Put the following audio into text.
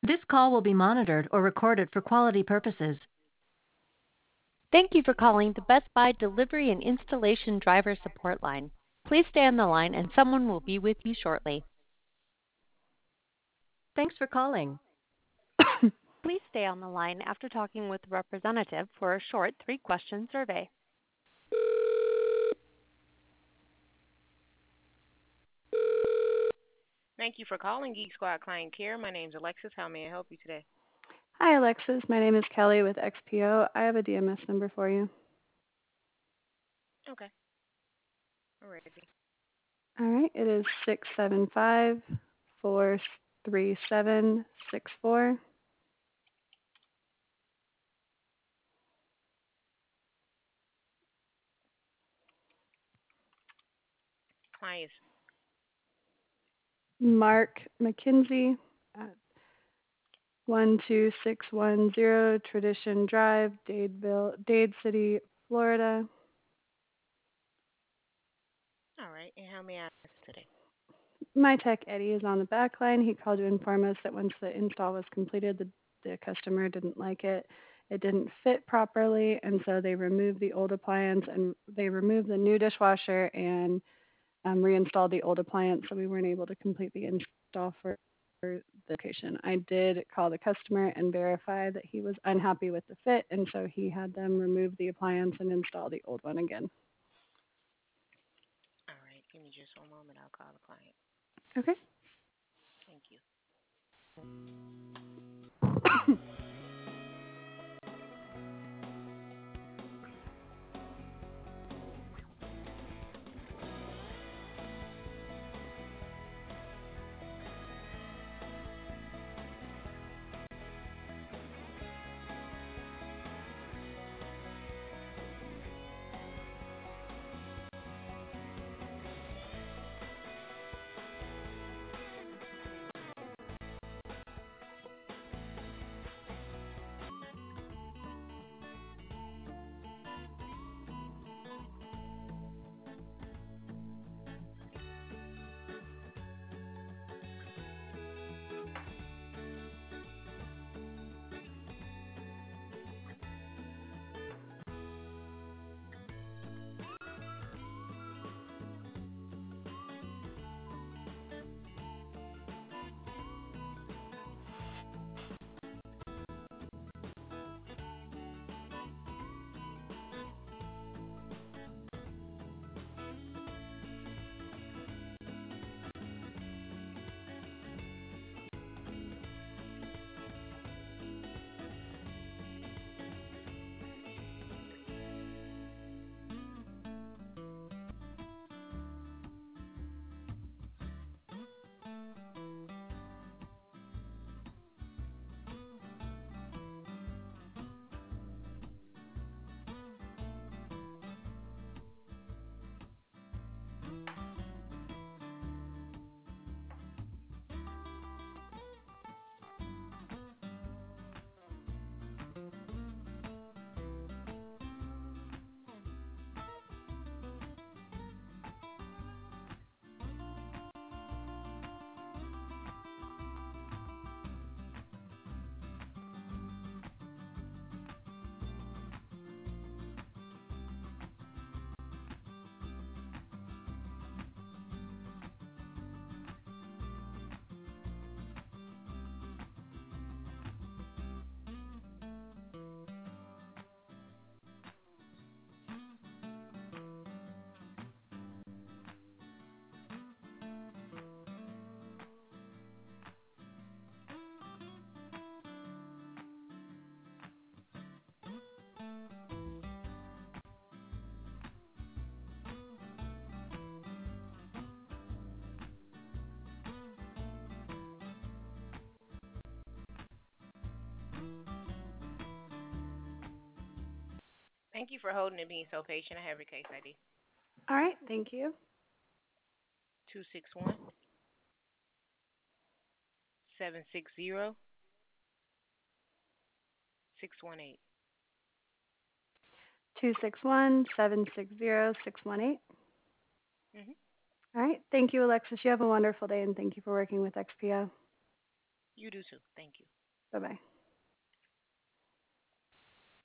This call will be monitored or recorded for quality purposes. Thank you for calling the Best Buy Delivery and Installation Driver Support Line. Please stay on the line and someone will be with you shortly. Thanks for calling. Please stay on the line after talking with a representative for a short 3-question survey. Thank you for calling Geek Squad Client Care. My name is Alexis. How may I help you today? Hi, Alexis. My name is Kelly with XPO. I have a DMS number for you. Okay. Alrighty. All right, it is 675-43764. Clients. Mark McKenzie at 12610 Tradition Drive, Dade City, Florida. All right. And how may I assist today? My tech Eddie is on the back line. He called to inform us that once the install was completed, the customer didn't like it. It didn't fit properly, and so they removed the old appliance and they removed the new dishwasher and reinstalled the old appliance, so we weren't able to complete the install for the location. I did call the customer and verify that he was unhappy with the fit, and so he had them remove the appliance and install the old one again. All right. Give me just one moment. I'll call the client. Okay. Thank you. Thank you for holding and being so patient. I have your case ID. All right, thank you. 261 760 618. 261-760-618. Mm-hmm. All right, thank you, Alexis. You have a wonderful day, and thank you for working with XPO. You do too. Thank you. Bye-bye.